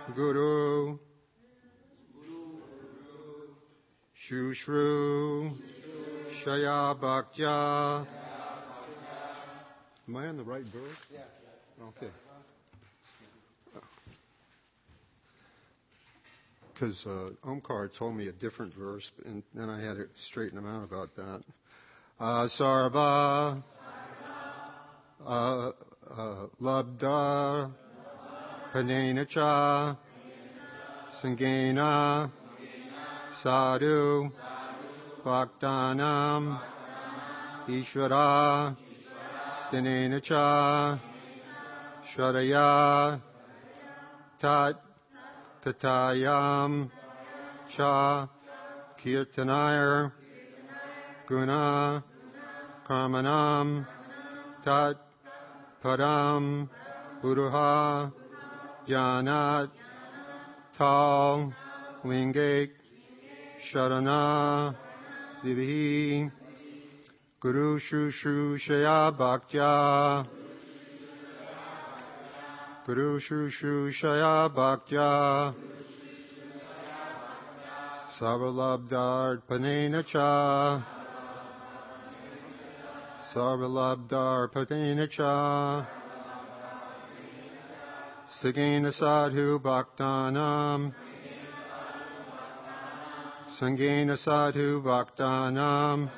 Guru, Shushru, Shaya Bhaktya. Am I on the right verse? Yeah. Okay. Because Omkar told me a different verse, and then I had to straighten him out about that. Sarva, Labdha, Panena Cha, Sangena, Sadhu, Bhaktanam, Ishvara, Dinena Cha, Shradaya, Tat, Tatayam, Cha, Kirtanayar, Guna, Karmanam, Tat, Padam, Buddha, Jnanat, Tal, Lingak, Sharana, Divihi, Guru Shushu Shaya Bhaktya, Guru Shushu Shaya Bhaktya, Sarvalabdar Panena Cha, Sarvalabdar Panena Cha, Sagena Sadhu Bhaktanam, Sangena Sadhu Bhaktanam,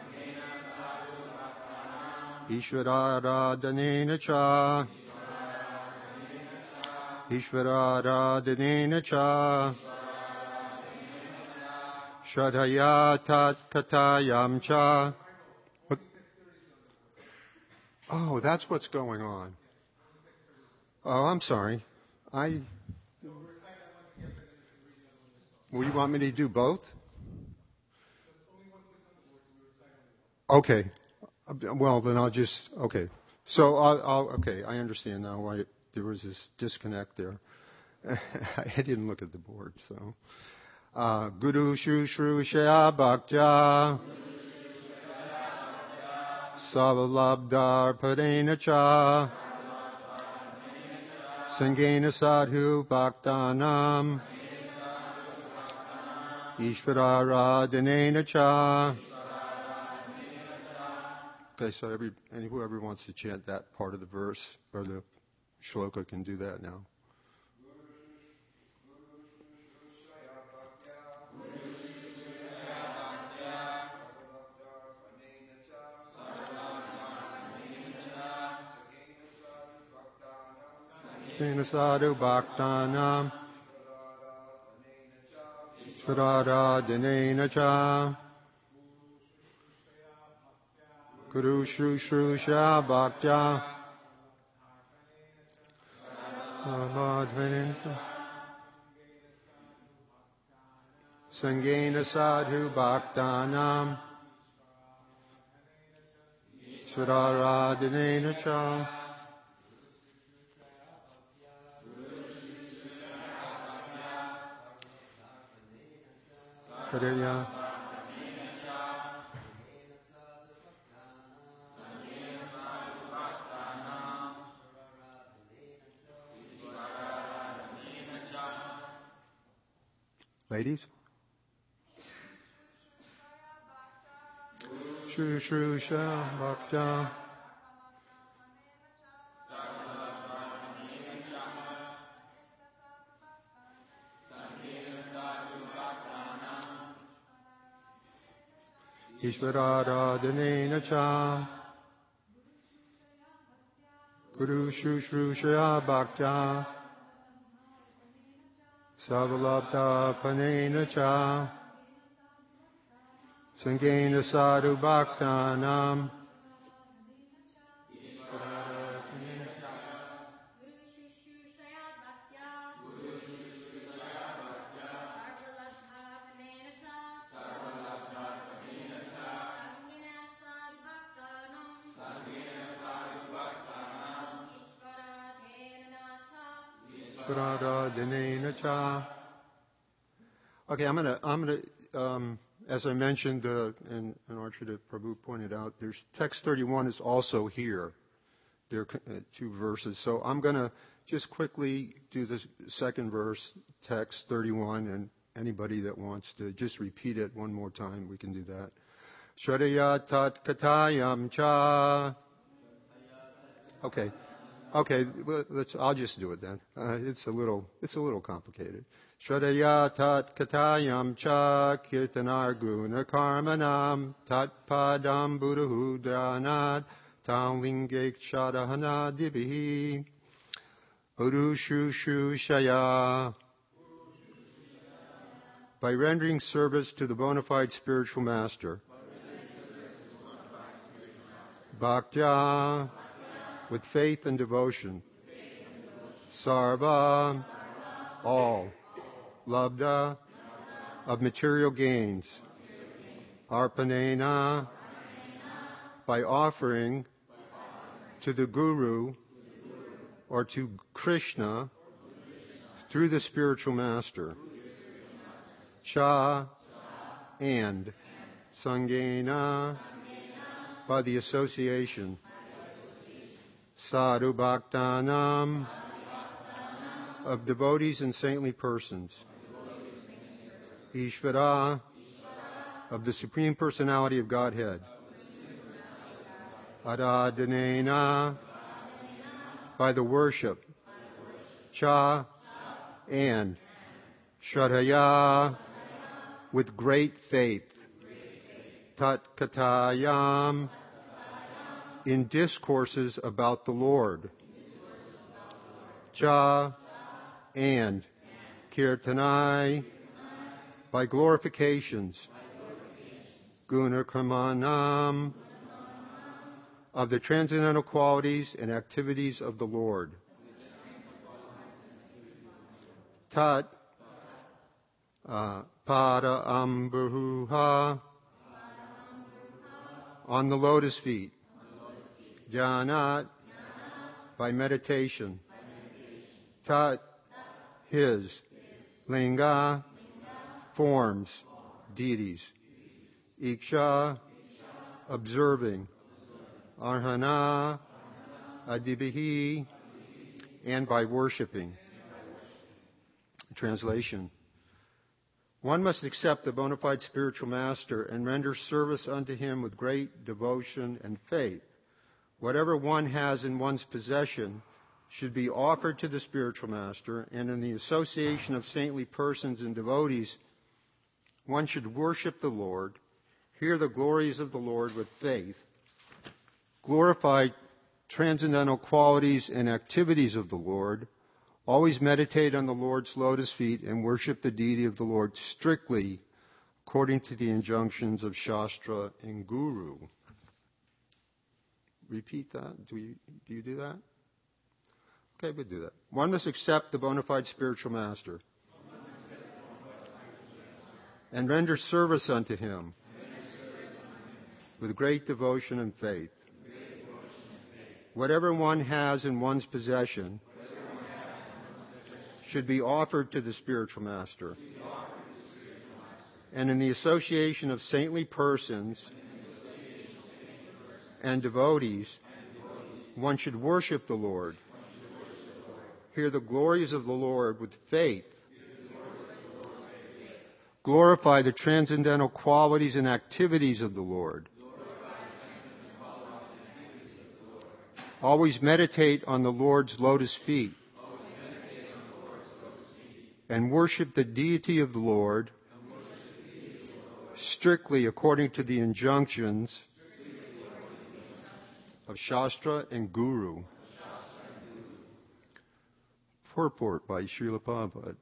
Ishvara Cha, Ishvara Cha, Shradaya Tat Katayam Cha. Oh, that's what's going on. Oh, I'm sorry. Well, you want me to do both? Okay. Well, then I'll just, okay. So, okay, I understand now why there was this disconnect there. I didn't look at the board, so. Guru Shushru Shaya Bhaktya, Savalabdar Padena Cha, Sangena Sadhu Bhaktanam, Ishvara Dinena Cha. Okay, so whoever wants to chant that part of the verse or the shloka can do that now. Sadhu Bhaktanam, Shradha Dinena Cha, Guru Shushu Shya Bhaktya, Sangena Sadhu Bhaktanam, Shradha Dinena Cha. Hallelujah. Ladies? Shru Shru Shya Bhaktya. Ishvara Dinena Cha, Guru Shushu Shaya Bhaktya, Savalabdha Panena Cha, Sangena Sadhu Bhaktanam, Okay, I'm gonna. As I mentioned, and Archita Prabhu pointed out, there's text 31 is also here. There are two verses. So I'm going to just quickly do the second verse, text 31, and anybody that wants to just repeat it one more time, we can do that. Shradaya tat katayam cha. Okay. Well, I'll just do it then. It's a little complicated. Shradaya tat katayam cha kirtanar guna karmanam tat padam buddhahudanad tam lingek shadahana dibihi urushu shu shaya. By rendering service to the bona fide spiritual master. Bhaktya, with faith and devotion. Sarva, all. Labda, of material gains. Arpanena, by offering to the Guru or to Krishna through the spiritual master. Cha, and. Sangena, by the association. Sadhu Bhaktanam, of devotees and saintly persons. Ishvara, of the Supreme Personality of Godhead. Adhadanena, by the worship. Cha, and. Shradhaya, with great faith. Tat katayam, in discourses about the Lord. Cha, and. Kirtanai, by glorifications. Gunakramanam, of the transcendental qualities and activities of the Lord. Tat, pada ambahuha, on the lotus feet. Jnanat, by meditation. Tat, his. Linga, forms, deities. Iksha, observing. Arhana, adibihi, and by worshiping. Translation. One must accept the bona fide spiritual master and render service unto him with great devotion and faith. Whatever one has in one's possession should be offered to the spiritual master, and in the association of saintly persons and devotees, one should worship the Lord, hear the glories of the Lord with faith, glorify transcendental qualities and activities of the Lord, always meditate on the Lord's lotus feet, and worship the deity of the Lord strictly according to the injunctions of Shastra and Guru. Repeat that. Do you do that? Okay, we'll do that. One must accept the bona fide spiritual master and render service unto him with great devotion and faith. Whatever one has in one's possession should be offered to the spiritual master. And in the association of saintly persons and devotees, one should worship the Lord, hear the glories of the Lord with faith, glorify the transcendental qualities and activities of the Lord, always meditate on the Lord's lotus feet, and worship the deity of the Lord strictly according to the injunctions of Shastra and Guru. Purport by Srila Prabhupada.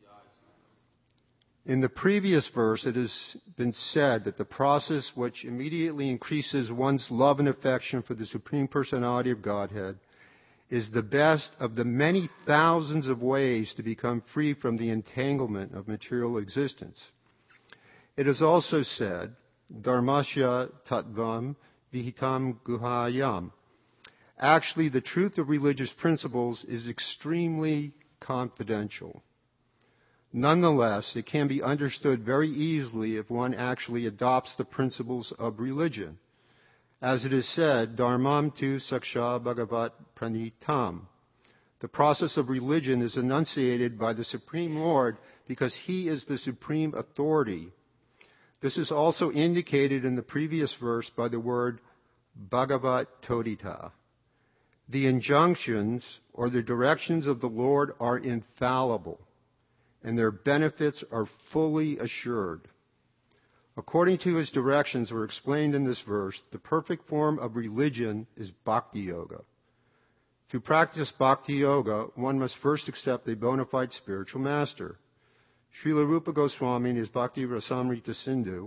In the previous verse, it has been said that the process which immediately increases one's love and affection for the Supreme Personality of Godhead is the best of the many thousands of ways to become free from the entanglement of material existence. It is also said, Dharmasya tattvam vihitam guhayam. Actually, the truth of religious principles is extremely confidential. Nonetheless, it can be understood very easily if one actually adopts the principles of religion. As it is said, Dharmam tu saksha bhagavat pranitam. The process of religion is enunciated by the Supreme Lord because He is the supreme authority. This is also indicated in the previous verse by the word Bhagavat Todita. The injunctions or the directions of the Lord are infallible, and their benefits are fully assured. According to His directions were explained in this verse, the perfect form of religion is Bhakti Yoga. To practice Bhakti Yoga, one must first accept a bona fide spiritual master. Srila Rupa Goswami in his Bhakti Rasamrita Sindhu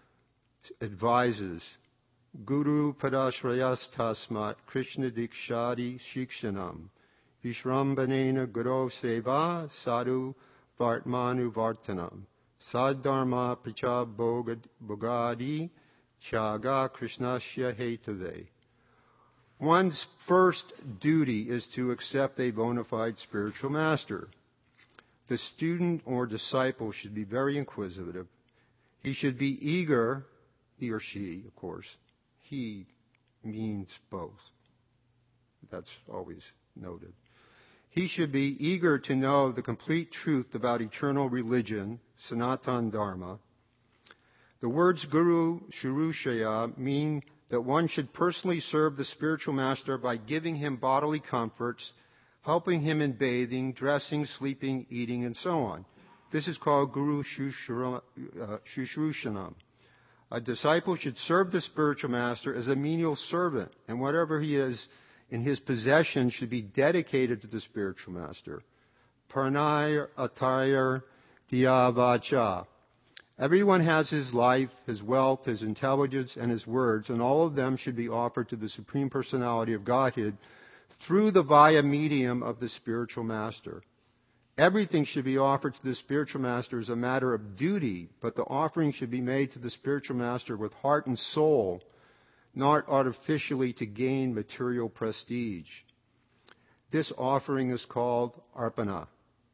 advises, Guru Padashrayas Tasmat Krishna Dikshadi Shikshanam Vishrambanena Guru Seva Sadhu Vartmanu Vartanam Saddharma Pracha Bogadi Chaga Krishnasya Hetave. One's first duty is to accept a bona fide spiritual master. The student or disciple should be very inquisitive. He should be eager, he or she, of course. He means both. That's always noted. He should be eager to know the complete truth about eternal religion, Sanatana Dharma. The words Guru Shurushaya mean that one should personally serve the spiritual master by giving him bodily comforts, helping him in bathing, dressing, sleeping, eating, and so on. This is called Guru Shushrushyanam. A disciple should serve the spiritual master as a menial servant, and whatever he is in his possession should be dedicated to the spiritual master. Parnaya Attire Dhyavacha. Everyone has his life, his wealth, his intelligence, and his words, and all of them should be offered to the Supreme Personality of Godhead through the via medium of the spiritual master. Everything should be offered to the spiritual master as a matter of duty, but the offering should be made to the spiritual master with heart and soul, not artificially to gain material prestige. This offering is called arpana.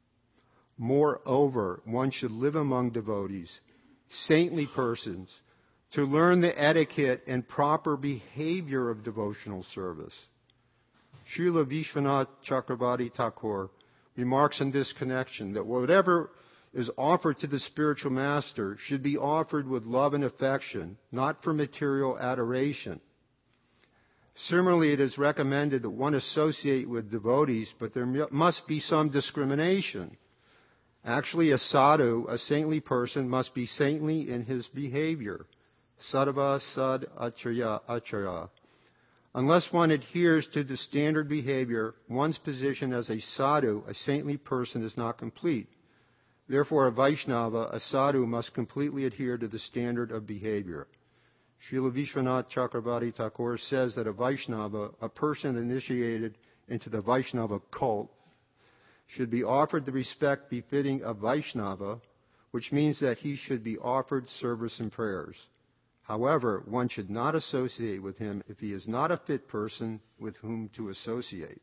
Moreover, one should live among devotees, saintly persons, to learn the etiquette and proper behavior of devotional service. Srila Vishwanath Chakravarti Thakur remarks in this connection that whatever is offered to the spiritual master should be offered with love and affection, not for material adoration. Similarly, it is recommended that one associate with devotees, but there must be some discrimination. Actually, a sadhu, a saintly person, must be saintly in his behavior. Sadhava sad acharya acharya. Unless one adheres to the standard behavior, one's position as a sadhu, a saintly person, is not complete. Therefore, a Vaishnava, a sadhu, must completely adhere to the standard of behavior. Srila Vishwanath Chakravarti Thakur says that a Vaishnava, a person initiated into the Vaishnava cult, should be offered the respect befitting a Vaishnava, which means that he should be offered service and prayers. However, one should not associate with him if he is not a fit person with whom to associate.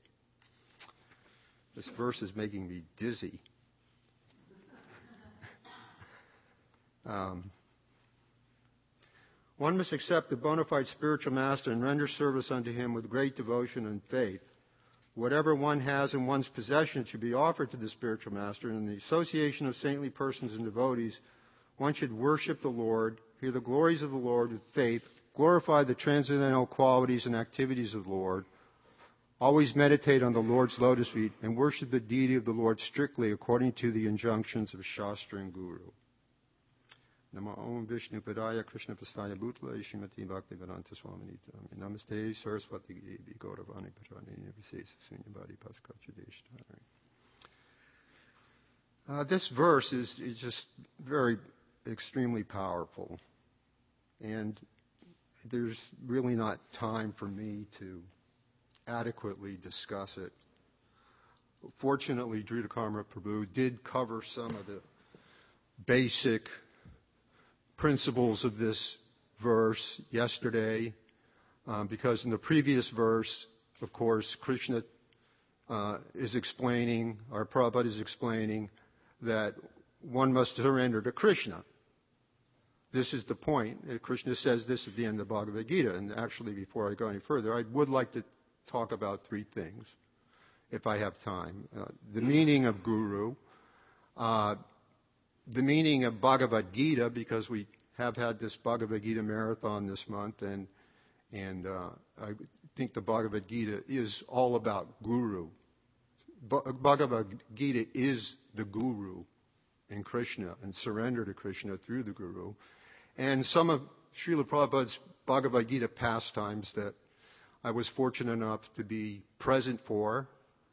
This verse is making me dizzy. One must accept the bona fide spiritual master and render service unto him with great devotion and faith. Whatever one has in one's possession should be offered to the spiritual master, and in the association of saintly persons and devotees, one should worship the Lord, hear the glories of the Lord with faith, glorify the transcendental qualities and activities of the Lord, always meditate on the Lord's lotus feet, and worship the deity of the Lord strictly according to the injunctions of Shastra and Guru. Namo Om Vishnu Padaya Krishna Pastaya Bhutala Shrimati Bhaktivedanta Swaminita. Namaste Saraswati Devi Gauravani Patrani Visesa Sunyabadi Paskachadeshtari. This verse is just very extremely powerful, and there's really not time for me to adequately discuss it. Fortunately, Dhruta Prabhu did cover some of the basic principles of this verse yesterday, because in the previous verse, of course, Krishna is explaining, or Prabhupada is explaining, that one must surrender to Krishna. this is the point. Krishna says this at the end of the Bhagavad Gita. And actually, before I go any further, I would like to talk about three things, if I have time. The meaning of guru, the meaning of Bhagavad Gita, because we have had this Bhagavad Gita marathon this month, and I think the Bhagavad Gita is all about guru. Bhagavad Gita is the guru in Krishna and surrender to Krishna through the guru. And some of Srila Prabhupada's Bhagavad Gita pastimes that I was fortunate enough to be present for,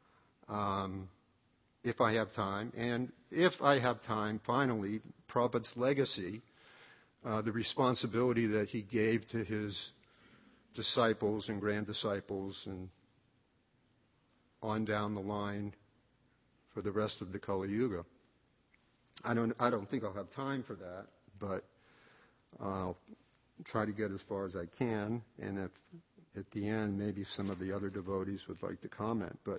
if I have time. And if I have time, finally, Prabhupada's legacy, the responsibility that he gave to his disciples and grand disciples and on down the line for the rest of the Kali Yuga. I don't think I'll have time for that, but I'll try to get as far as I can, and if at the end maybe some of the other devotees would like to comment. But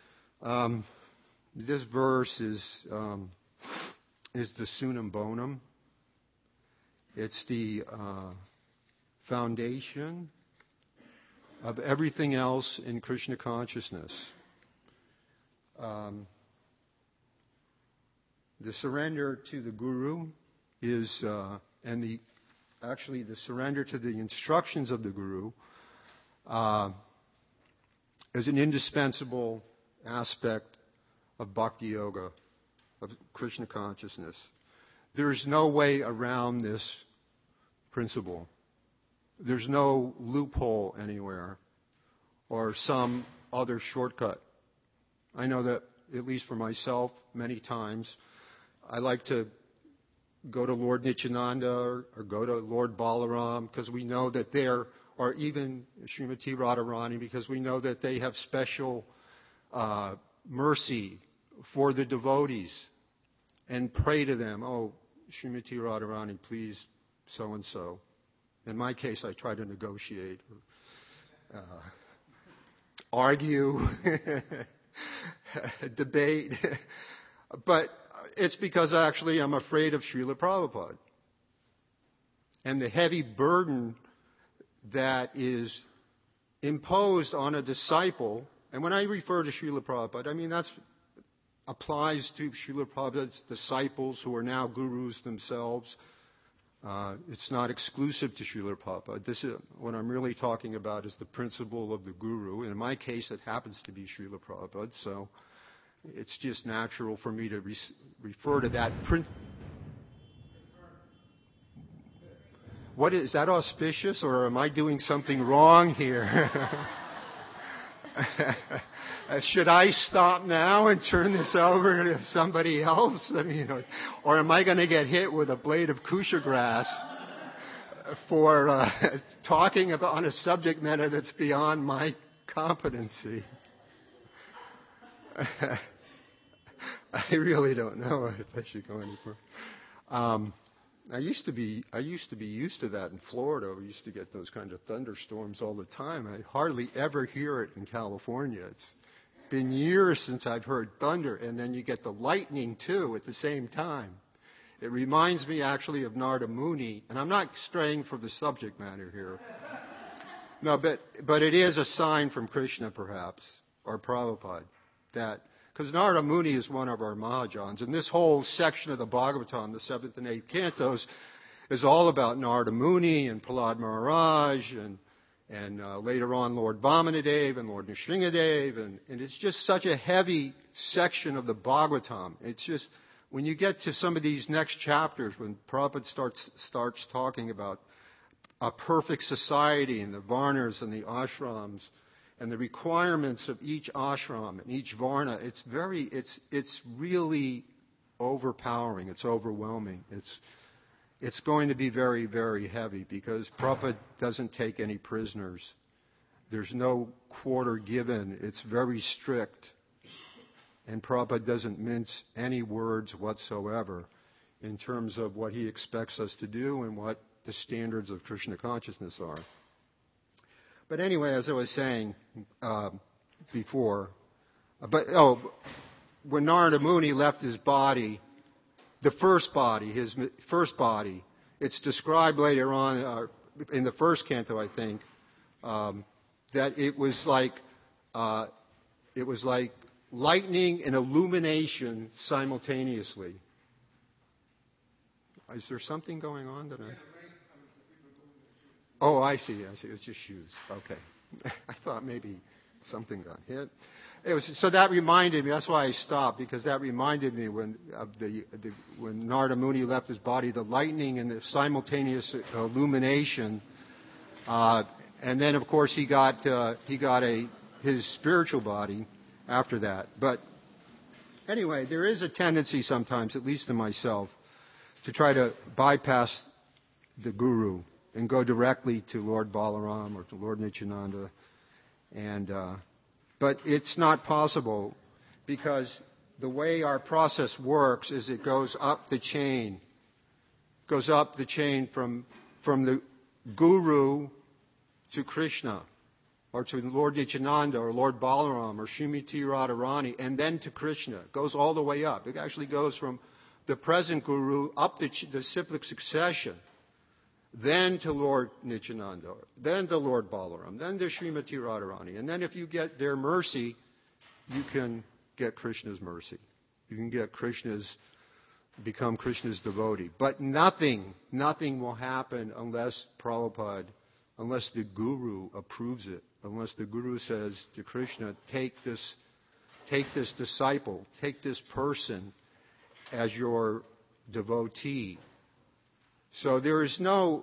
this verse is the sunam bonum. It's the foundation of everything else in Krishna consciousness. The surrender to the Guru is, the surrender to the instructions of the Guru is an indispensable aspect of Bhakti Yoga, of Krishna consciousness. There's no way around this principle. There's no loophole anywhere or some other shortcut. I know that, at least for myself, many times, I like to go to Lord Nityananda or go to Lord Balaram because we know that there, or even Srimati Radharani, because we know that they have special mercy for the devotees, and pray to them, oh, Srimati Radharani, please, so-and-so. In my case, I try to negotiate, argue, debate. But it's because actually I'm afraid of Srila Prabhupada and the heavy burden that is imposed on a disciple. And when I refer to Srila Prabhupada, I mean that applies to Srila Prabhupada's disciples who are now gurus themselves. It's not exclusive to Srila Prabhupada. This is what I'm really talking about is the principle of the guru. And in my case, it happens to be Srila Prabhupada. So it's just natural for me to refer to that. What is that auspicious, or am I doing something wrong here? Should I stop now and turn this over to somebody else? I mean, or am I going to get hit with a blade of kusha grass for talking about on a subject matter that's beyond my competency? I really don't know if I should go any further. I used to be used to that in Florida. We used to get those kind of thunderstorms all the time. I hardly ever hear it in California. It's been years since I've heard thunder, and then you get the lightning too at the same time. It reminds me actually of Narada Muni, and I'm not straying from the subject matter here. No, but it is a sign from Krishna perhaps, or Prabhupada, that because Narada Muni is one of our Mahajans, and this whole section of the Bhagavatam, the 7th and 8th cantos, is all about Narada Muni and Prahlad Maharaj, and later on Lord Vamanadev and Lord Nrsingadev, and it's just such a heavy section of the Bhagavatam. It's just, when you get to some of these next chapters, when Prabhupada starts talking about a perfect society and the varnas and the ashrams, and the requirements of each ashram and each varna, it's really overpowering. It's overwhelming. It's going to be very, very heavy because Prabhupada doesn't take any prisoners. There's no quarter given. It's very strict. And Prabhupada doesn't mince any words whatsoever in terms of what he expects us to do and what the standards of Krishna consciousness are. But anyway, as I was saying before, when Narada Muni left his body, his first body, it's described later on in the first canto, I think, that it was like lightning and illumination simultaneously. Is there something going on that I? Oh, I see. It's just shoes. Okay. I thought maybe something got hit. So that reminded me. That's why I stopped, because that reminded me when Narada Muni left his body, the lightning and the simultaneous illumination, and then of course he got his spiritual body after that. But anyway, there is a tendency sometimes, at least in myself, to try to bypass the guru and go directly to Lord Balaram or to Lord Nityananda, but it's not possible, because the way our process works is it goes up the chain. It goes up the chain from the guru to Krishna, or to Lord Nityananda, or Lord Balaram, or Srimati Radharani, and then to Krishna. It goes all the way up. It actually goes from the present guru up the cyclic succession, then to Lord Nityananda, then to Lord Balaram, then to Srimati Radharani. And then if you get their mercy, you can get Krishna's mercy. You can become Krishna's devotee. But nothing will happen unless the guru approves it, unless the guru says to Krishna, take this disciple, take this person as your devotee. So there's no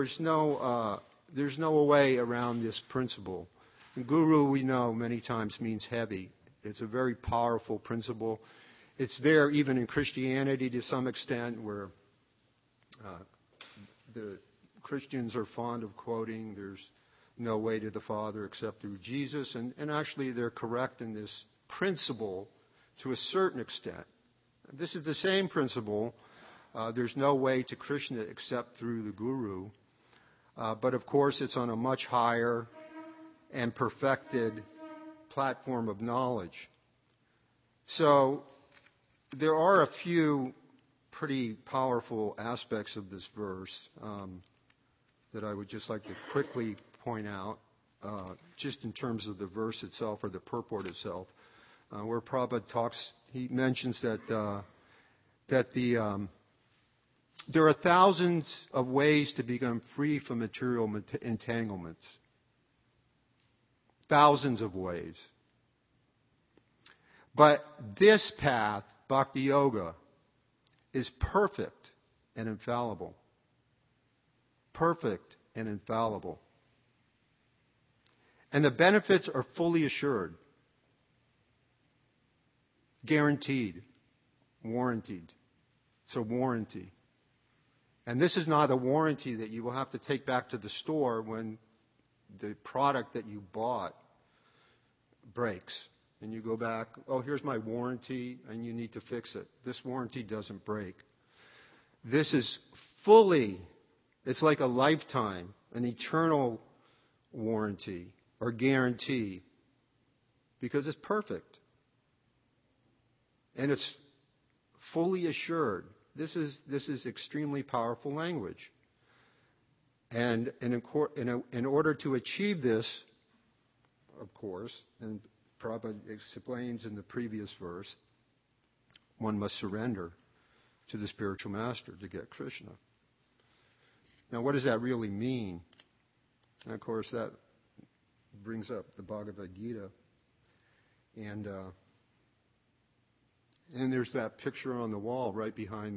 way around this principle. And guru, we know, many times means heavy. It's a very powerful principle. It's there even in Christianity to some extent, where the Christians are fond of quoting, there's no way to the Father except through Jesus. And actually they're correct in this principle to a certain extent. This is the same principle. There's no way to Krishna except through the guru. But of course, it's on a much higher and perfected platform of knowledge. So there are a few pretty powerful aspects of this verse that I would just like to quickly point out, just in terms of the verse itself or the purport itself, where Prabhupada he mentions that there are thousands of ways to become free from material entanglements. Thousands of ways. But this path, Bhakti Yoga, is perfect and infallible. Perfect and infallible. And the benefits are fully assured. Guaranteed. Warranted. It's a warranty. And this is not a warranty that you will have to take back to the store when the product that you bought breaks. And you go back, oh, here's my warranty, and you need to fix it. This warranty doesn't break. This is it's like a lifetime, an eternal warranty or guarantee, because it's perfect. And it's fully assured. This is extremely powerful language. And in order to achieve this, of course, and Prabhupada explains in the previous verse, one must surrender to the spiritual master to get Krishna. Now, what does that really mean? And of course, that brings up the Bhagavad Gita. And there's that picture on the wall right behind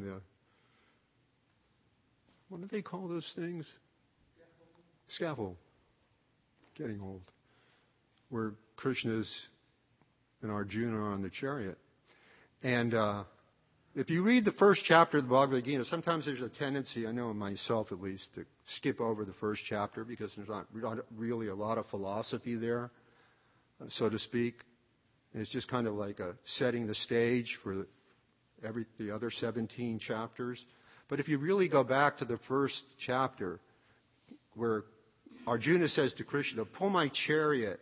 what do they call those things? Scaffold. Getting old. Where Krishna's and Arjuna are on the chariot. And if you read the first chapter of the Bhagavad Gita, sometimes there's a tendency, I know in myself at least, to skip over the first chapter because there's not really a lot of philosophy there, so to speak. And it's just kind of like setting the stage for the other 17 chapters. But if you really go back to the first chapter, where Arjuna says to Krishna, pull my chariot.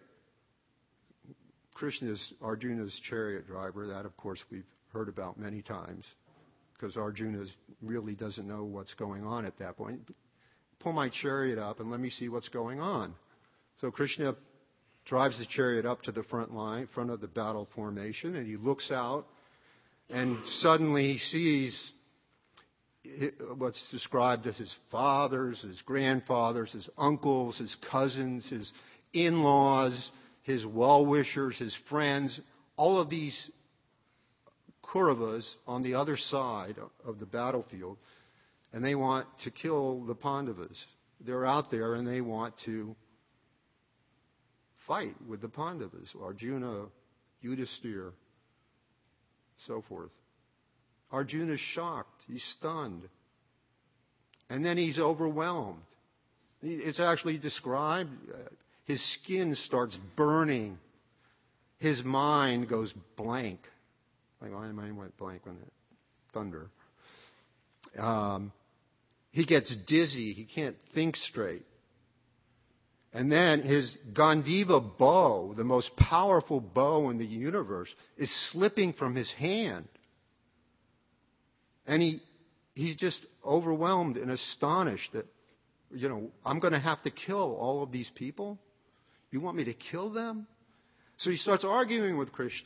Krishna is Arjuna's chariot driver. That, of course, we've heard about many times. because Arjuna really doesn't know what's going on at that point. Pull my chariot up and let me see what's going on. So Krishna drives the chariot up to the front of the battle formation, and he looks out, and suddenly he sees what's described as his fathers, his grandfathers, his uncles, his cousins, his in-laws, his well-wishers, his friends, all of these Kauravas on the other side of the battlefield, and they want to kill the Pandavas. They're out there and they want to fight with the Pandavas, Arjuna, Yudhisthira, so forth. Arjuna's shocked. He's stunned. And then he's overwhelmed. It's actually described, his skin starts burning. His mind goes blank. Like my mind went blank when it thunder. He gets dizzy. He can't think straight. And then his Gandiva bow, the most powerful bow in the universe, is slipping from his hand. And he's just overwhelmed and astonished that, I'm going to have to kill all of these people? You want me to kill them? So he starts arguing with Krishna.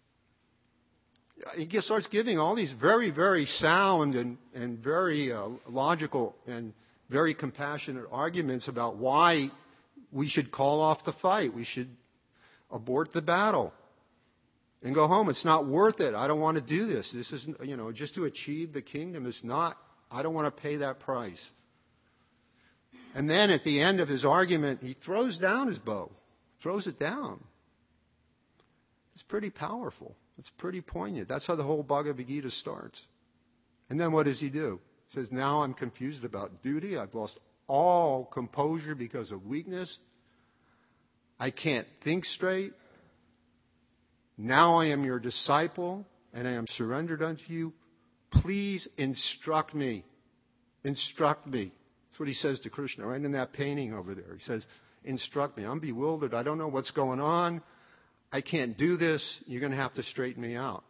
He starts giving all these very, very sound and very logical and very compassionate arguments about why we should call off the fight. We should abort the battle and go home. It's not worth it. I don't want to do this. This is, just to achieve the kingdom is not, I don't want to pay that price. And then at the end of his argument, he throws down his bow, throws it down. It's pretty powerful. It's pretty poignant. That's how the whole Bhagavad Gita starts. And then what does he do? He says, now I'm confused about duty. I've lost all composure because of weakness. I can't think straight. Now I am your disciple, and I am surrendered unto you. Please instruct me. Instruct me. That's what he says to Krishna, right in that painting over there. He says, instruct me. I'm bewildered. I don't know what's going on. I can't do this. You're going to have to straighten me out.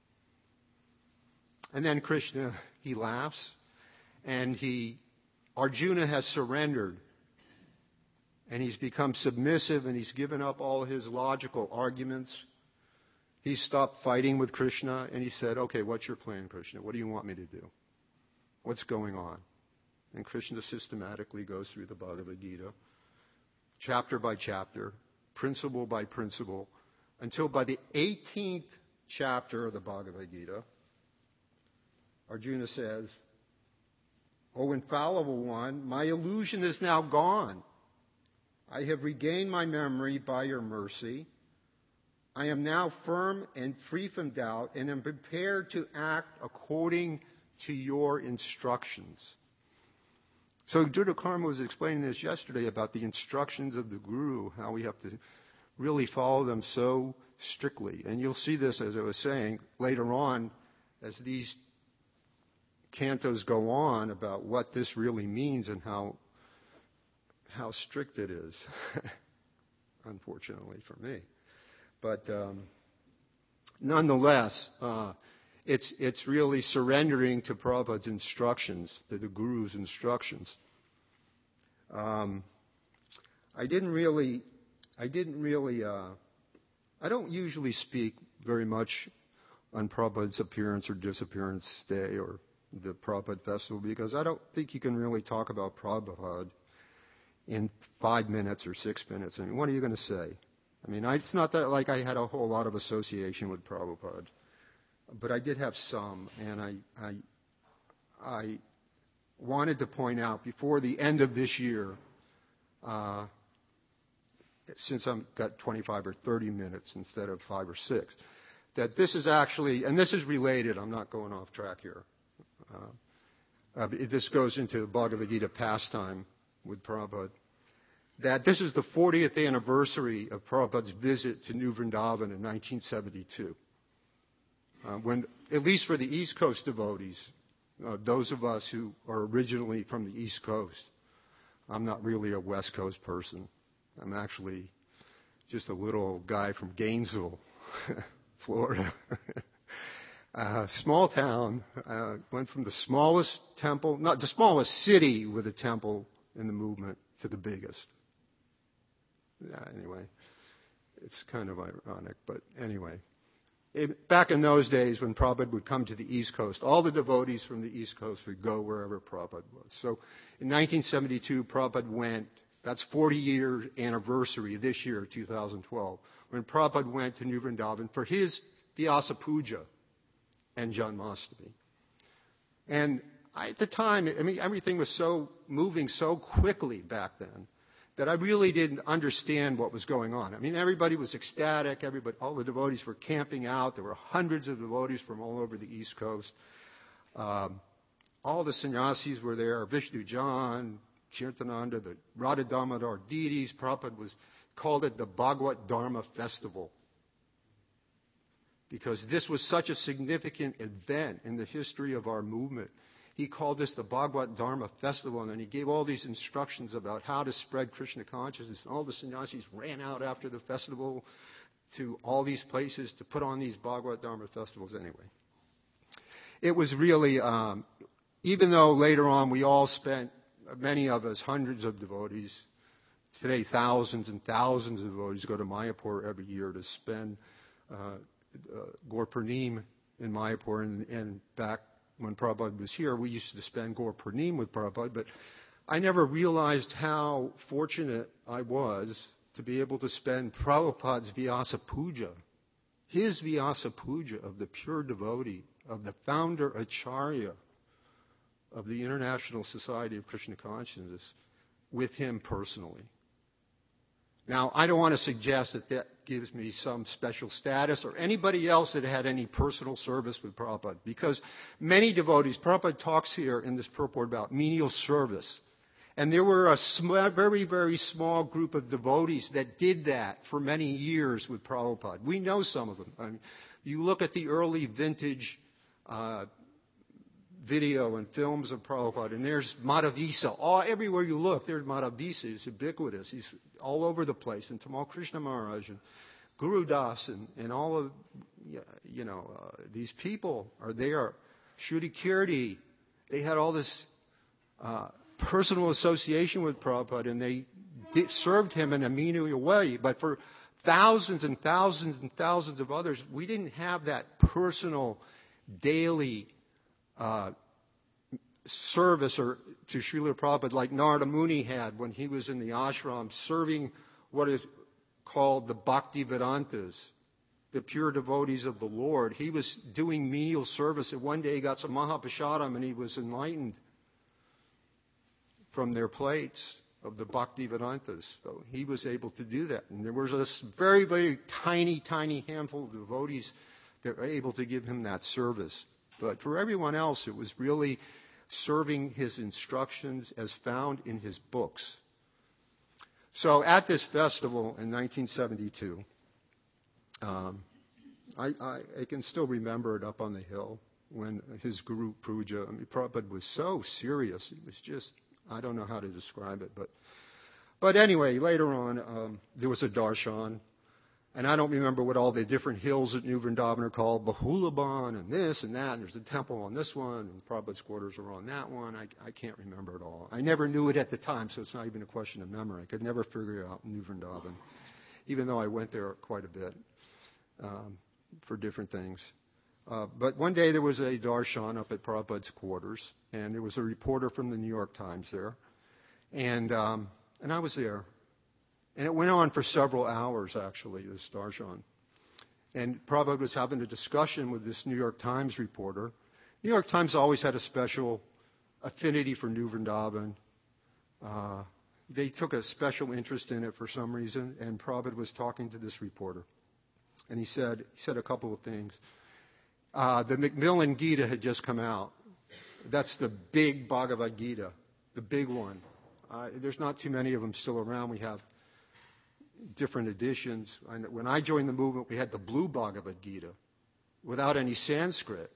And then Krishna, he laughs, and Arjuna has surrendered, and he's become submissive, and he's given up all his logical arguments. He stopped fighting with Krishna, and he said, okay, what's your plan, Krishna? What do you want me to do? What's going on? And Krishna systematically goes through the Bhagavad Gita, chapter by chapter, principle by principle, until by the 18th chapter of the Bhagavad Gita, Arjuna says, O infallible one, my illusion is now gone. I have regained my memory by your mercy. I am now firm and free from doubt and am prepared to act according to your instructions. So Dhruta was explaining this yesterday about the instructions of the Guru, how we have to really follow them so strictly. And you'll see this, as I was saying, later on as these cantos go on about what this really means and how strict it is, unfortunately for me. But nonetheless, it's really surrendering to Prabhupada's instructions, to the Guru's instructions. I don't usually speak very much on Prabhupada's appearance or disappearance day or the Prabhupada festival because I don't think you can really talk about Prabhupada in 5 minutes or 6 minutes. I mean, what are you going to say? I mean, it's not that like I had a whole lot of association with Prabhupada, but I did have some, and I wanted to point out before the end of this year, since I've got 25 or 30 minutes instead of 5 or 6, that this is actually, and this is related, I'm not going off track here. This goes into Bhagavad Gita pastime with Prabhupada. That this is the 40th anniversary of Prabhupada's visit to New Vrindavan in 1972. When, at least for the East Coast devotees, those of us who are originally from the East Coast, I'm not really a West Coast person. I'm actually just a little guy from Gainesville, Florida. Small town, went from the smallest temple, not the smallest city with a temple in the movement, to the biggest. Anyway, it's kind of ironic, but anyway. Back in those days when Prabhupada would come to the East Coast, all the devotees from the East Coast would go wherever Prabhupada was. So in 1972, Prabhupada went, that's 40-year anniversary this year, 2012, when Prabhupada went to New Vrindavan for his Vyasa Puja and Janmashtami. And at the time, everything was so moving so quickly back then that I really didn't understand what was going on. Everybody was ecstatic. All the devotees were camping out. There were hundreds of devotees from all over the East Coast. All the sannyasis were there. Vishnu Jan, Kirtananda, the Radha Damodar deities. Prabhupada called it the Bhagavad Dharma Festival, because this was such a significant event in the history of our movement. He called this the Bhagavad Dharma Festival, and then he gave all these instructions about how to spread Krishna consciousness. And all the sannyasis ran out after the festival to all these places to put on these Bhagavad Dharma festivals anyway. It was really, even though later on we all spent, many of us, hundreds of devotees, today thousands and thousands of devotees go to Mayapur every year to spend Gaur Purnim in Mayapur, and back when Prabhupada was here, we used to spend Gaur Purnim with Prabhupada, but I never realized how fortunate I was to be able to spend Prabhupada's Vyasa Puja, his Vyasa Puja of the pure devotee, of the founder Acharya of the International Society of Krishna Consciousness, with him personally. Now, I don't want to suggest that gives me some special status or anybody else that had any personal service with Prabhupada, because many devotees, Prabhupada talks here in this purport about menial service. And there were a very, very small group of devotees that did that for many years with Prabhupada. We know some of them. You look at the early vintage video and films of Prabhupada, and there's Madhavisa. Everywhere you look, there's Madhavisa. He's ubiquitous. He's all over the place. And Tamal Krishna Maharaj and Guru Das and all of, these people are there. Shruti Kirti, they had all this personal association with Prabhupada, and they served him in a menial way. But for thousands and thousands and thousands of others, we didn't have that personal, daily service or to Srila Prabhupada like Narada Muni had when he was in the ashram serving what is called the Bhakti Vedantas, the pure devotees of the Lord. He was doing menial service, and one day he got some Mahaprashadam and he was enlightened from their plates of the Bhakti Vedantas. So he was able to do that. And there was a very, very tiny, tiny handful of devotees that were able to give him that service. But for everyone else, it was really serving his instructions as found in his books. So at this festival in 1972, I can still remember it up on the hill when his Guru Puja, Prabhupada was so serious. It was just, I don't know how to describe it. But anyway, later on, there was a darshan. And I don't remember what all the different hills at New Vrindavan are called, Bahulaban and this and that, and there's a temple on this one, and Prabhupada's quarters are on that one. I can't remember it all. I never knew it at the time, so it's not even a question of memory. I could never figure it out in New Vrindavan, even though I went there quite a bit for different things. But one day there was a darshan up at Prabhupada's quarters, and there was a reporter from the New York Times there, and I was there. And it went on for several hours, actually, this darshan. And Prabhupada was having a discussion with this New York Times reporter. New York Times always had a special affinity for New Vrindavan. They took a special interest in it for some reason, and Prabhupada was talking to this reporter. And he said a couple of things. The Macmillan Gita had just come out. That's the big Bhagavad Gita, the big one. There's not too many of them still around. We have different editions. When I joined the movement, we had the blue Bhagavad Gita without any Sanskrit.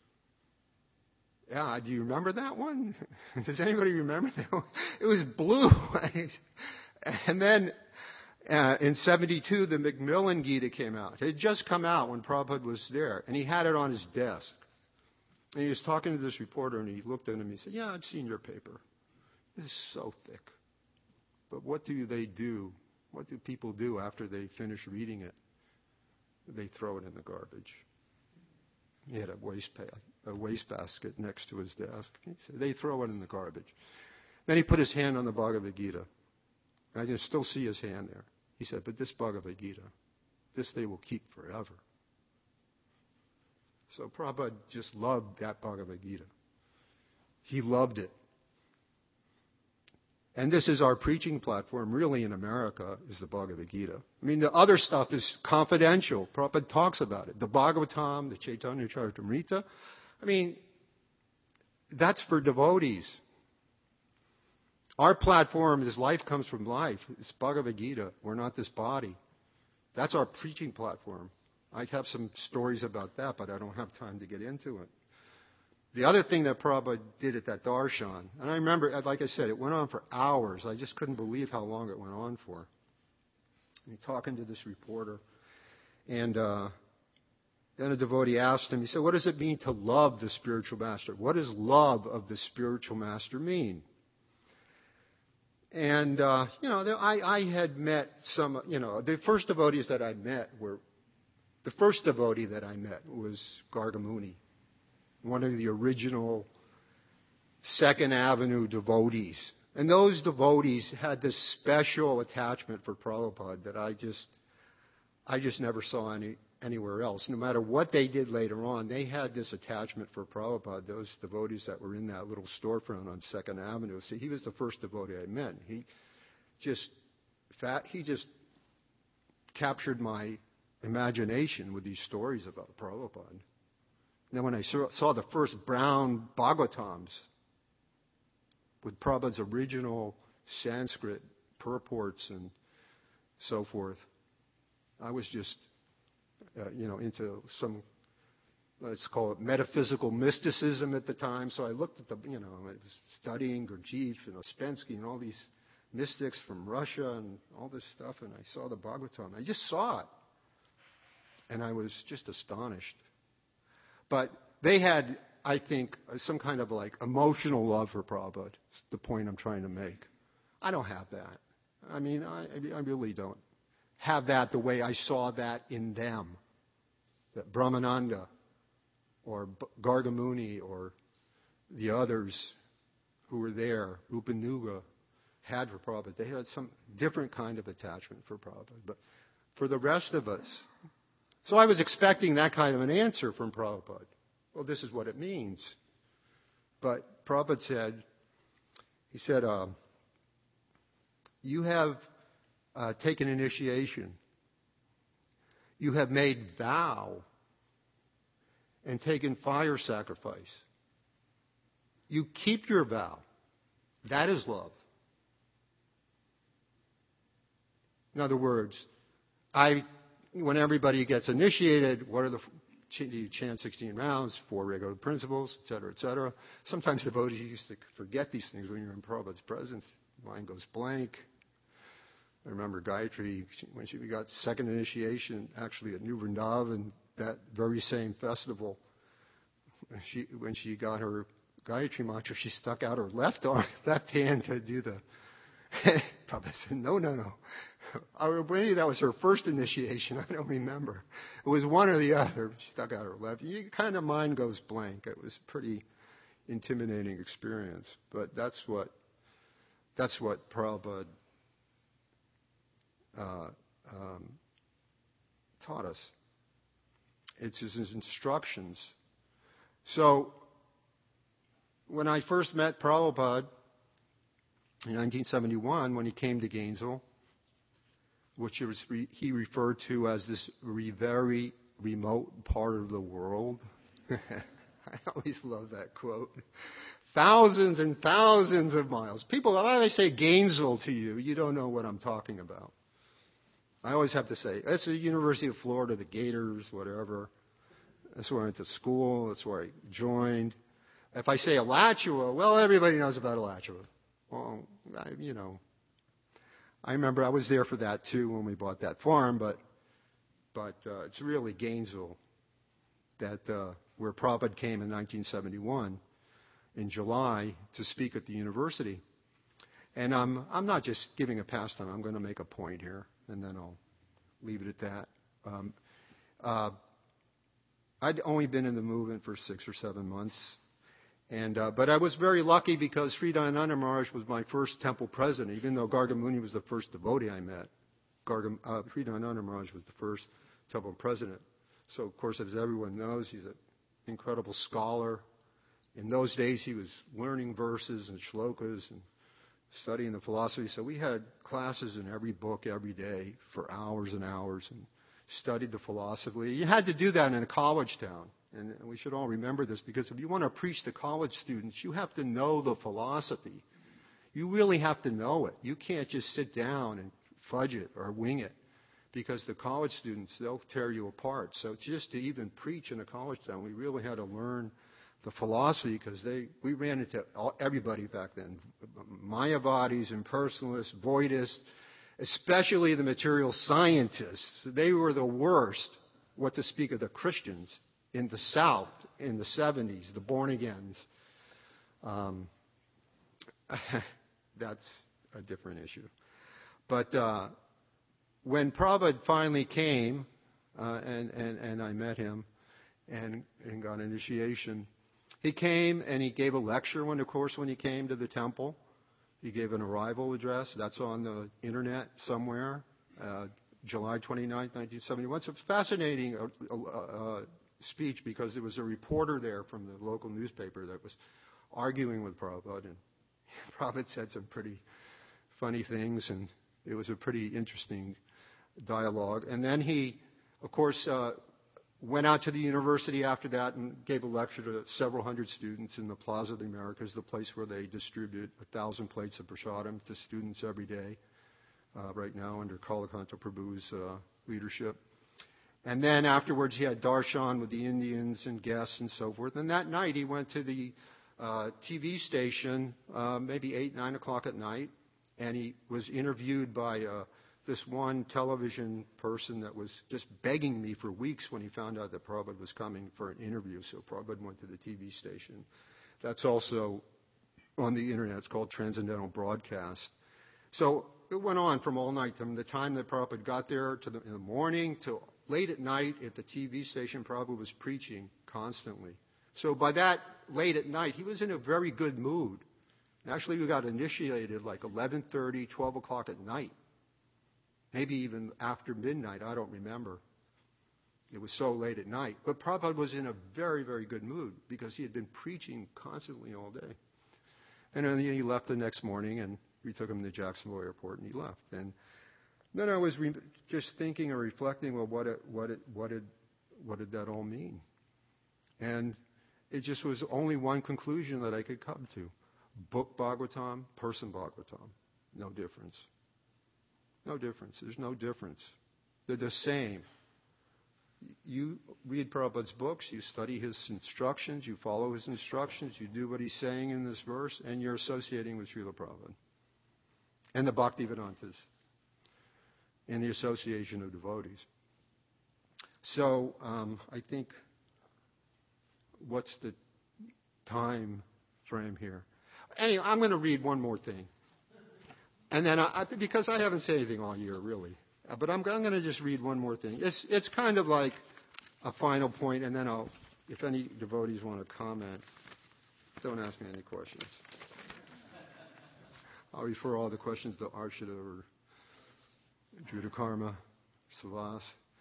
Yeah, do you remember that one? Does anybody remember that one? It was blue. And then In 72, the Macmillan Gita came out. It had just come out when Prabhupada was there, and he had it on his desk. And he was talking to this reporter, and he looked at him and he said, "Yeah, I've seen your paper. This is so thick. But what do they do? What do people do after they finish reading it? They throw it in the garbage." He had a wastebasket next to his desk. He said, "They throw it in the garbage." Then he put his hand on the Bhagavad Gita. I can still see his hand there. He said, "But this Bhagavad Gita, this they will keep forever." So Prabhupada just loved that Bhagavad Gita. He loved it. And this is our preaching platform, really, in America, is the Bhagavad Gita. I mean, the other stuff is confidential. Prabhupada talks about it. The Bhagavatam, the Chaitanya Charitamrita. I mean, that's for devotees. Our platform is Life Comes from Life. It's Bhagavad Gita. We're not this body. That's our preaching platform. I have some stories about that, but I don't have time to get into it. The other thing that Prabhupada did at that darshan, and I remember, like I said, it went on for hours. I just couldn't believe how long it went on for. And talking to this reporter, and then a devotee asked him, he said, "What does it mean to love the spiritual master? What does love of the spiritual master mean?" And, I had met some, the first devotee that I met was Gargamuni, one of the original Second Avenue devotees. And those devotees had this special attachment for Prabhupada that I just never saw anywhere else. No matter what they did later on, they had this attachment for Prabhupada, those devotees that were in that little storefront on Second Avenue. See, he was the first devotee I met. He just captured my imagination with these stories about Prabhupada. And then when I saw the first brown Bhagavatams with Prabhupada's original Sanskrit purports and so forth, I was just into some, let's call it metaphysical mysticism at the time. So I looked at I was studying Gurdjieff and Ouspensky and all these mystics from Russia and all this stuff, and I saw the Bhagavatam. I just saw it, and I was just astonished. But they had, I think, some kind of like emotional love for Prabhupada. That's the point I'm trying to make. I don't have that. I mean, I really don't have that the way I saw that in them. That Brahmananda or Gargamuni or the others who were there, Upanuga, had for Prabhupada. They had some different kind of attachment for Prabhupada. But for the rest of us, so I was expecting that kind of an answer from Prabhupada. Well, this is what it means. But Prabhupada said, you have taken initiation. You have made vow and taken fire sacrifice. You keep your vow. That is love. In other words, when everybody gets initiated, you chant 16 rounds, 4 regular principles, etc., etc. Sometimes devotees used to forget these things when you're in Prabhupada's presence. Mind goes blank. I remember Gayatri, when she got second initiation, actually at New Vrindavan, that very same festival, when she got her Gayatri mantra, she stuck out her left hand to do the... Prabhupada said, no. Maybe that was her first initiation. I don't remember. It was one or the other. She stuck out her left. Kind of mind goes blank. It was a pretty intimidating experience. But that's what Prabhupada taught us. It's his instructions. So when I first met Prabhupada in 1971, when he came to Gainesville, which he referred to as this very remote part of the world. I always love that quote. Thousands and thousands of miles. People, when I say Gainesville to you, you don't know what I'm talking about. I always have to say, that's the University of Florida, the Gators, whatever. That's where I went to school. That's where I joined. If I say Alachua, well, everybody knows about Alachua. Well, I remember I was there for that too when we bought that farm, but it's really Gainesville that where Prabhupada came in 1971 in July to speak at the university. And I'm not just giving a pastime. I'm going to make a point here, and then I'll leave it at that. I'd only been in the movement for 6 or 7 months, but I was very lucky because Sri Dayananda Maharaj was my first temple president, even though Garga Muni was the first devotee I met. Sri Dayananda Maharaj was the first temple president. So, of course, as everyone knows, he's an incredible scholar. In those days, he was learning verses and shlokas and studying the philosophy. So we had classes in every book every day for hours and hours and studied the philosophy. You had to do that in a college town. And we should all remember this because if you want to preach to college students, you have to know the philosophy. You really have to know it. You can't just sit down and fudge it or wing it because the college students, they'll tear you apart. So just to even preach in a college town, we really had to learn the philosophy because we ran into everybody back then. Mayavadis, impersonalists, voidists, especially the material scientists. They were the worst, what to speak of the Christians in the South in the 70s, the born-agains. That's a different issue. But when Prabhupada finally came, and I met him and got initiation, he came and he gave a lecture when he came to the temple. He gave an arrival address. That's on the internet somewhere, July 29, 1971. It's a fascinating speech because there was a reporter there from the local newspaper that was arguing with Prabhupada. And Prabhupada said some pretty funny things, and it was a pretty interesting dialogue. And then he, of course, went out to the university after that and gave a lecture to several hundred students in the Plaza of the Americas, the place where they distribute 1,000 plates of prasadam to students every day right now under Kalakanta Prabhu's leadership. And then afterwards he had darshan with the Indians and guests and so forth. And that night he went to the TV station, maybe 8, 9 o'clock at night, and he was interviewed by this one television person that was just begging me for weeks when he found out that Prabhupada was coming for an interview. So Prabhupada went to the TV station. That's also on the internet. It's called Transcendental Broadcast. So it went on from all night, from the time that Prabhupada got there in the morning till late at night at the TV station. Prabhupada was preaching constantly. So by that late at night, he was in a very good mood. And actually, we got initiated like 11:30, 12 o'clock at night. Maybe even after midnight, I don't remember. It was so late at night. But Prabhupada was in a very, very good mood because he had been preaching constantly all day. And then he left the next morning, and we took him to Jacksonville Airport, and he left. And then I was just thinking and reflecting, well, what did that all mean? And it just was only one conclusion that I could come to. Book Bhagavatam, person Bhagavatam. No difference. No difference. There's no difference. They're the same. You read Prabhupada's books, you study his instructions, you follow his instructions, you do what he's saying in this verse, and you're associating with Srila Prabhupada and the Bhaktivedantas and the association of devotees. So I think, what's the time frame here? Anyway, I'm going to read one more thing. And then, because I haven't said anything all year, really. But I'm going to just read one more thing. It's kind of like a final point, and then if any devotees want to comment, don't ask me any questions. I'll refer all the questions to Arshita or Judakarma, Savas.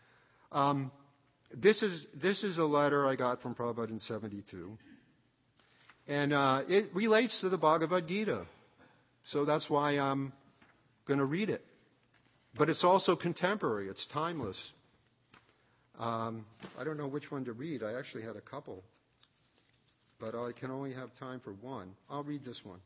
This is a letter I got from Prabhupada in 72. And it relates to the Bhagavad Gita. So that's why I'm going to read it. But it's also contemporary. It's timeless. I don't know which one to read. I actually had a couple. But I can only have time for one. I'll read this one.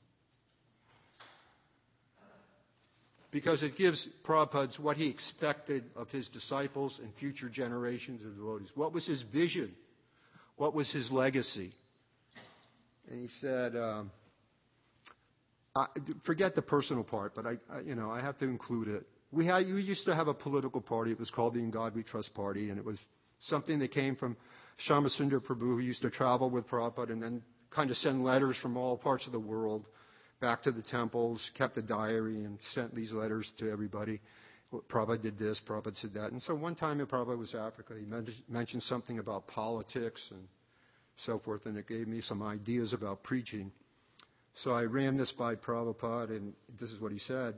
Because it gives Prabhupada what he expected of his disciples and future generations of devotees. What was his vision? What was his legacy? And he said, forget the personal part, but I have to include it. We used to have a political party. It was called the In God We Trust Party, and it was something that came from Shyamsundar Prabhu, who used to travel with Prabhupada and then kind of send letters from all parts of the world back to the temples, kept a diary, and sent these letters to everybody. Prabhupada did this, Prabhupada said that. And so one time when Prabhupada was in Africa, he mentioned something about politics and so forth, and it gave me some ideas about preaching. So I ran this by Prabhupada, and this is what he said.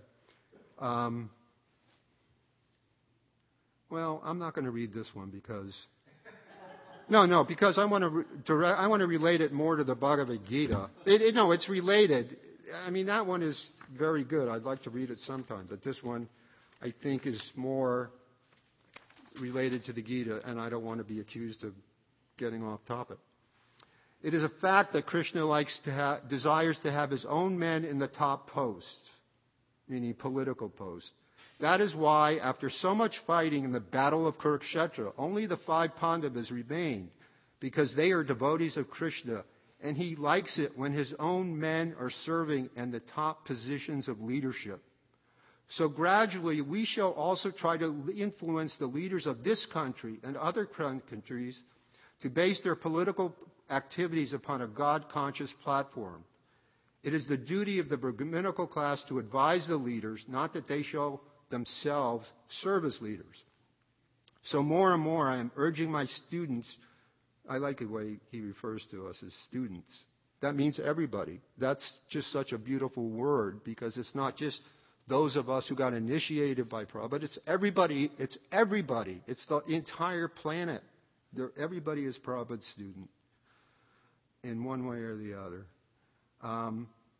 Well, I'm not going to read this one because... because I want to relate it more to the Bhagavad Gita. It's related. I mean, that one is very good. I'd like to read it sometime, but this one I think is more related to the Gita, and I don't want to be accused of getting off topic. It is a fact that Krishna desires to have his own men in the top posts, meaning political posts. That is why, after so much fighting in the battle of Kurukshetra, only the 5 Pandavas remained, because they are devotees of Krishna, and he likes it when his own men are serving in the top positions of leadership. So gradually, we shall also try to influence the leaders of this country and other countries to base their political activities upon a God-conscious platform. It is the duty of the Brahminical class to advise the leaders, not that they shall themselves serve as leaders. So more and more I am urging my students, I like the way he refers to us as students. That means everybody. That's just such a beautiful word, because it's not just those of us who got initiated by Prabhupada, but it's everybody. It's everybody. It's the entire planet. Everybody is Prabhupada's student in one way or the other.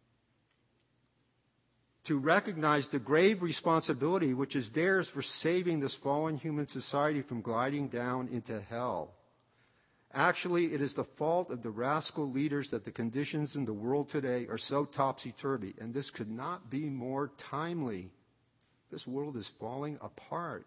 To recognize the grave responsibility which is theirs for saving this fallen human society from gliding down into hell. Actually, it is the fault of the rascal leaders that the conditions in the world today are so topsy-turvy, and this could not be more timely. This world is falling apart.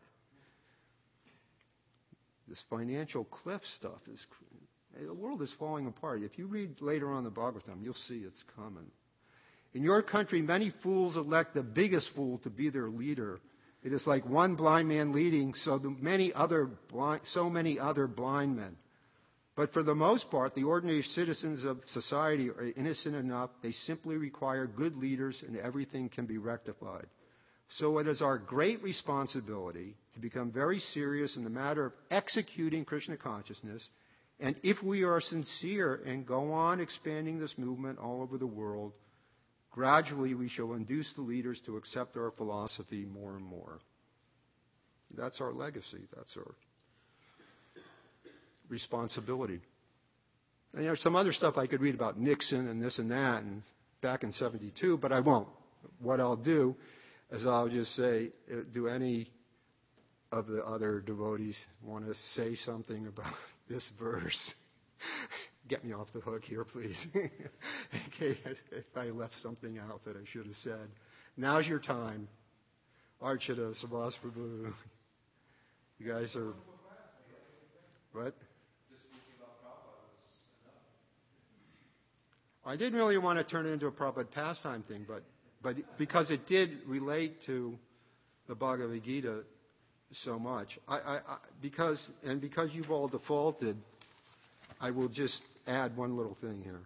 This financial cliff stuff the world is falling apart. If you read later on the Bhagavatam, you'll see it's coming. In your country, many fools elect the biggest fool to be their leader. It is like one blind man leading so many other blind men. But for the most part, the ordinary citizens of society are innocent enough. They simply require good leaders, and everything can be rectified. So it is our great responsibility to become very serious in the matter of executing Krishna consciousness. And if we are sincere and go on expanding this movement all over the world, gradually we shall induce the leaders to accept our philosophy more and more. That's our legacy. That's our responsibility. And there's some other stuff I could read about Nixon and this and that and back in 72, but I won't. What I'll do is I'll just say, do any of the other devotees want to say something about this verse? Get me off the hook here, please. Okay, if I left something out that I should have said. Now's your time. Archita, Subhas Prabhu. You guys are... What? I didn't really want to turn it into a Prabhupada pastime thing, but because it did relate to the Bhagavad Gita so much. Because you've all defaulted, I will just add one little thing here.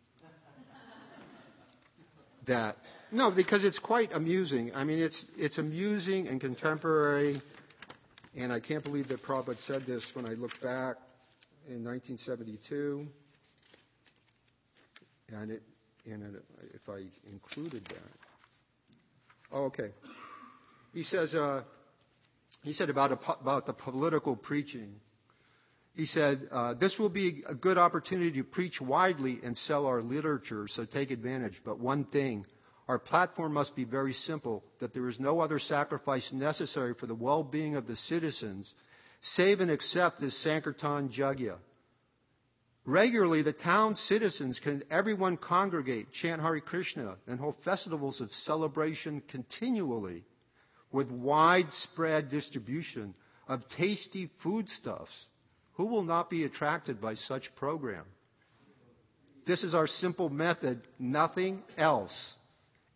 Because it's quite amusing. I mean, it's amusing and contemporary, and I can't believe that Prabhupada said this when I look back in 1972. And if I included that. Oh, okay. He said about the political preaching. He said, this will be a good opportunity to preach widely and sell our literature, so take advantage. But one thing, our platform must be very simple, that there is no other sacrifice necessary for the well-being of the citizens, save and except this Sankirtan Yajna. Regularly, the town citizens everyone congregate, chant Hare Krishna, and hold festivals of celebration continually with widespread distribution of tasty foodstuffs. Who will not be attracted by such program? This is our simple method, nothing else.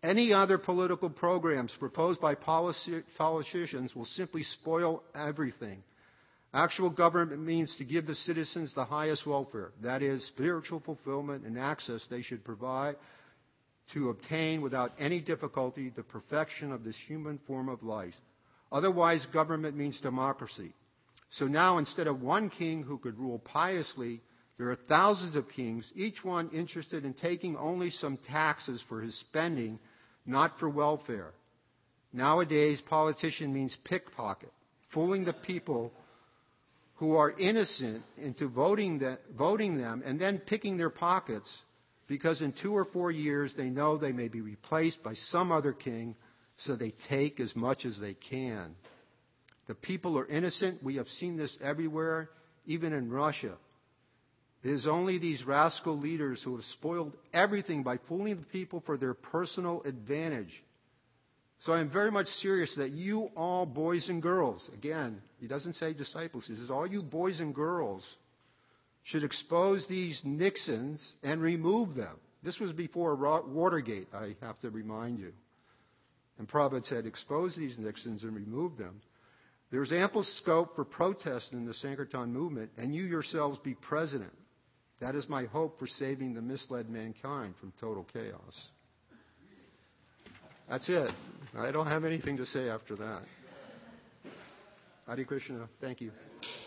Any other political programs proposed by politicians will simply spoil everything. Actual government means to give the citizens the highest welfare, that is, spiritual fulfillment and access they should provide to obtain without any difficulty the perfection of this human form of life. Otherwise, government means democracy. So now, instead of one king who could rule piously, there are thousands of kings, each one interested in taking only some taxes for his spending, not for welfare. Nowadays, politician means pickpocket, fooling the people who are innocent into voting them and then picking their pockets because in 2 or 4 years they know they may be replaced by some other king, so they take as much as they can. The people are innocent. We have seen this everywhere, even in Russia. It is only these rascal leaders who have spoiled everything by fooling the people for their personal advantage. So I am very much serious that you all boys and girls, again, he doesn't say disciples, he says all you boys and girls should expose these Nixons and remove them. This was before Watergate, I have to remind you. And Prabhupada said, expose these Nixons and remove them. There's ample scope for protest in the Sankirtan movement, and you yourselves be president. That is my hope for saving the misled mankind from total chaos. That's it. I don't have anything to say after that. Hare Krishna. Thank you.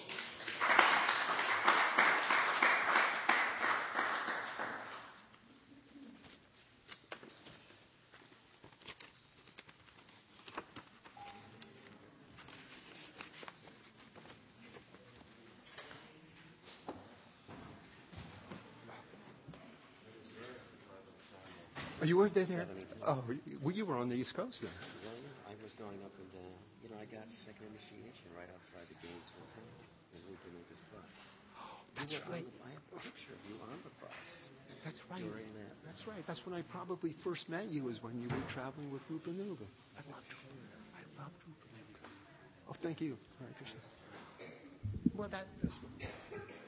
You were there? Oh, well, you were on the East Coast then. Well, yeah, I was going up and, I got second initiation right outside the gates hotel in Rupanuga's bus. Oh, that's right. I have a picture of you on the bus. That's right. During that. That's right. That's when I probably first met you, was when you were traveling with Rupanuga. I loved Rupanuga. Oh, thank you. Hare Krishna. Well, that...